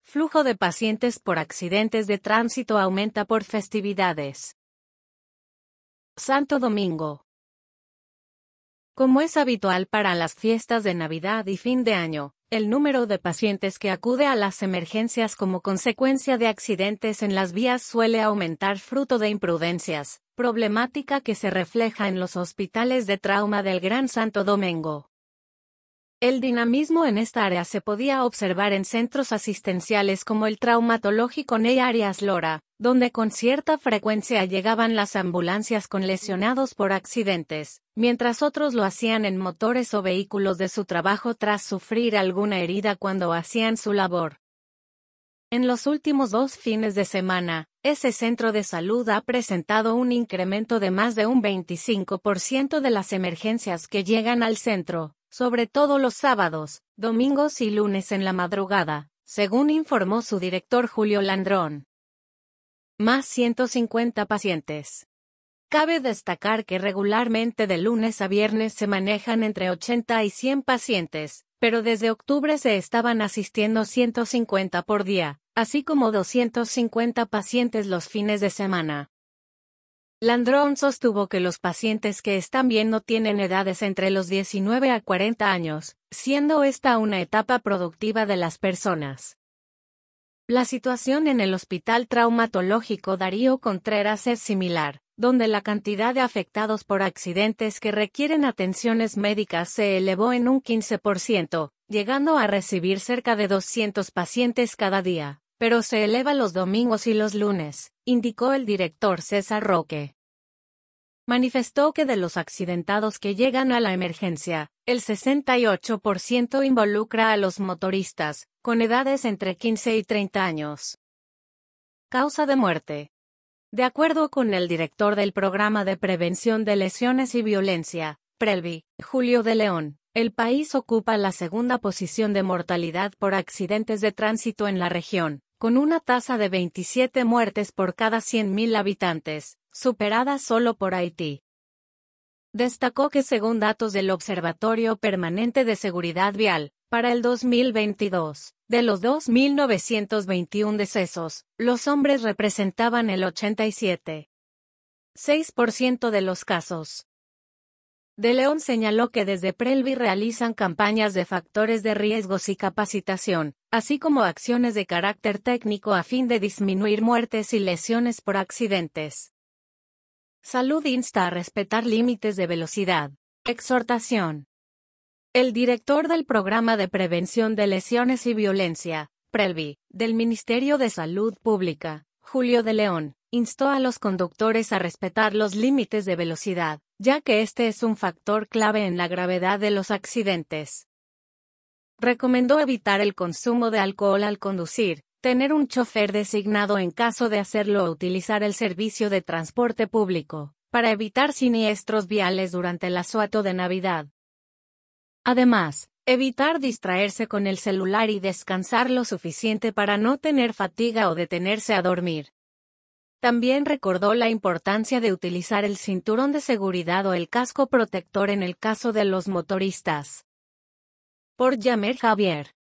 Flujo de pacientes por accidentes de tránsito aumenta por festividades. Santo Domingo. Como es habitual para las fiestas de Navidad y fin de año, el número de pacientes que acude a las emergencias como consecuencia de accidentes en las vías suele aumentar fruto de imprudencias, problemática que se refleja en los hospitales de trauma del Gran Santo Domingo. El dinamismo en esta área se podía observar en centros asistenciales como el traumatológico Ney Arias Lora, donde con cierta frecuencia llegaban las ambulancias con lesionados por accidentes, mientras otros lo hacían en motores o vehículos de su trabajo tras sufrir alguna herida cuando hacían su labor. En los últimos 2 fines de semana, ese centro de salud ha presentado un incremento de más de un 25% de las emergencias que llegan al centro, sobre todo los sábados, domingos y lunes en la madrugada, según informó su director Julio Landrón. Más 150 pacientes. Cabe destacar que regularmente de lunes a viernes se manejan entre 80 y 100 pacientes, pero desde octubre se estaban asistiendo 150 por día, así como 250 pacientes los fines de semana. Landrón sostuvo que los pacientes que están bien no tienen edades entre los 19 a 40 años, siendo esta una etapa productiva de las personas. La situación en el Hospital Traumatológico Darío Contreras es similar, donde la cantidad de afectados por accidentes que requieren atenciones médicas se elevó en un 15%, llegando a recibir cerca de 200 pacientes cada día, pero se eleva los domingos y los lunes, indicó el director César Roque. Manifestó que de los accidentados que llegan a la emergencia, el 68% involucra a los motoristas, con edades entre 15 y 30 años. Causa de muerte. De acuerdo con el director del Programa de Prevención de Lesiones y Violencia, PRELVI, Julio de León, el país ocupa la segunda posición de mortalidad por accidentes de tránsito en la región, con una tasa de 27 muertes por cada 100.000 habitantes, superada solo por Haití. Destacó que según datos del Observatorio Permanente de Seguridad Vial, para el 2022, de los 2.921 decesos, los hombres representaban el 87,6% de los casos. De León señaló que desde PRELVI realizan campañas de factores de riesgos y capacitación, así como acciones de carácter técnico a fin de disminuir muertes y lesiones por accidentes. Salud insta a respetar límites de velocidad. Exhortación. El director del Programa de Prevención de Lesiones y Violencia, PRELVI, del Ministerio de Salud Pública, Julio de León, instó a los conductores a respetar los límites de velocidad, ya que este es un factor clave en la gravedad de los accidentes. Recomendó evitar el consumo de alcohol al conducir, tener un chofer designado en caso de hacerlo o utilizar el servicio de transporte público, para evitar siniestros viales durante el asueto de Navidad. Además, evitar distraerse con el celular y descansar lo suficiente para no tener fatiga o detenerse a dormir. También recordó la importancia de utilizar el cinturón de seguridad o el casco protector en el caso de los motoristas. Por Yamer Javier.